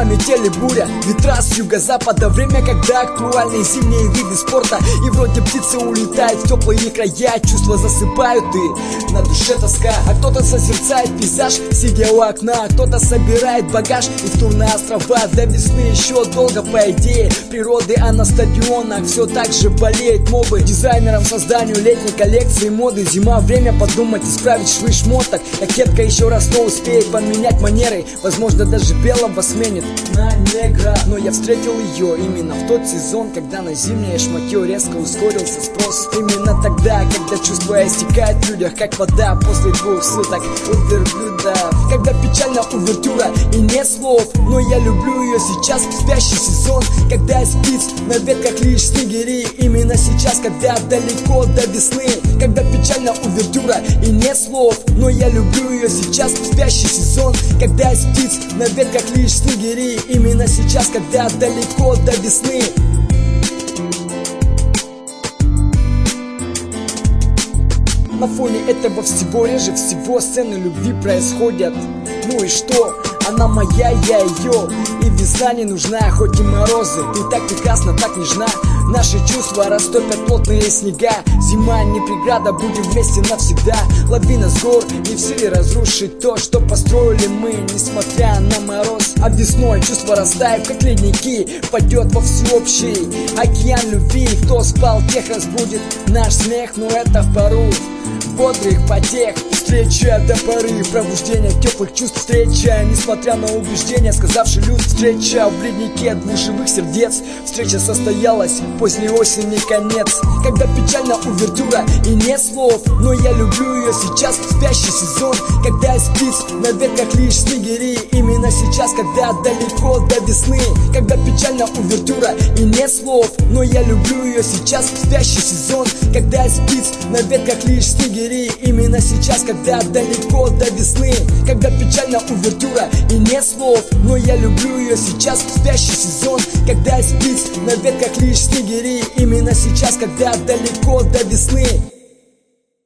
метели, буря, ветра с юго-запада. Время, когда актуальны зимние виды спорта. И вроде птицы улетают в теплые края, чувства засыпают и на душе тоска. А кто-то созерцает пейзаж, сидя у окна, а кто-то собирает багаж и в тур на острова. До весны еще долго, по идее природы, а на стадионах все так же болеют мобы. Дизайнерам созданию летней коллекции моды. Зима, время подумать, исправить швы шмоток. Кокетка еще раз то успеет поменять манеры, возможно даже белого сменит на негра. Но я встретил ее именно в тот сезон, когда на зимнее шматье резко ускорился спрос. Именно тогда, когда чувства истекают в людях, как вода после 2 суток у верблюдов. Когда печально увертюра и нет слов, но я люблю ее сейчас, в спящий сезон. Когда спит на ветках лишь снегири. Именно сейчас, когда далеко до весны. Когда печально увертюра и нет слов, но я люблю ее сейчас, в спящий сезон. Когда спит на ветках лишь снегири. Именно сейчас, когда далеко до весны. На фоне этого всего реже всего сцены любви происходят. Ну и что? Она моя, я ее. И весна не нужна, хоть и морозы. Ты так прекрасна, так нежна. Наши чувства растопят плотные снега. Зима не преграда, будем вместе навсегда. Лавина с гор не в силе разрушить то, что построили мы, несмотря на мороз. А весной чувства растают, как ледники. Пойдет во всеобщий океан любви. Кто спал, тех разбудит наш смех, но это в пару бодрых потех. Встреча до поры пробуждения теплых чувств. Встреча, несмотря на убеждения, сказавший люд. Встреча в леднике 2 живых сердец. Встреча состоялась поздней осени, конец. Когда печально увертюра и нет слов, но я люблю ее сейчас, в спящий сезон. Когда спит на ветках лишь снегири. Именно сейчас, когда далеко до весны. Когда печально увертюра и нет слов, но я люблю ее сейчас, в спящий сезон. Когда спит на ветках лишь снегири. Именно сейчас, когда далеко до весны. Когда печально увертюра и нет слов, но я люблю ее сейчас, в спящий сезон. Когда спит на ветках лишь снегири. Именно сейчас, когда далеко до весны.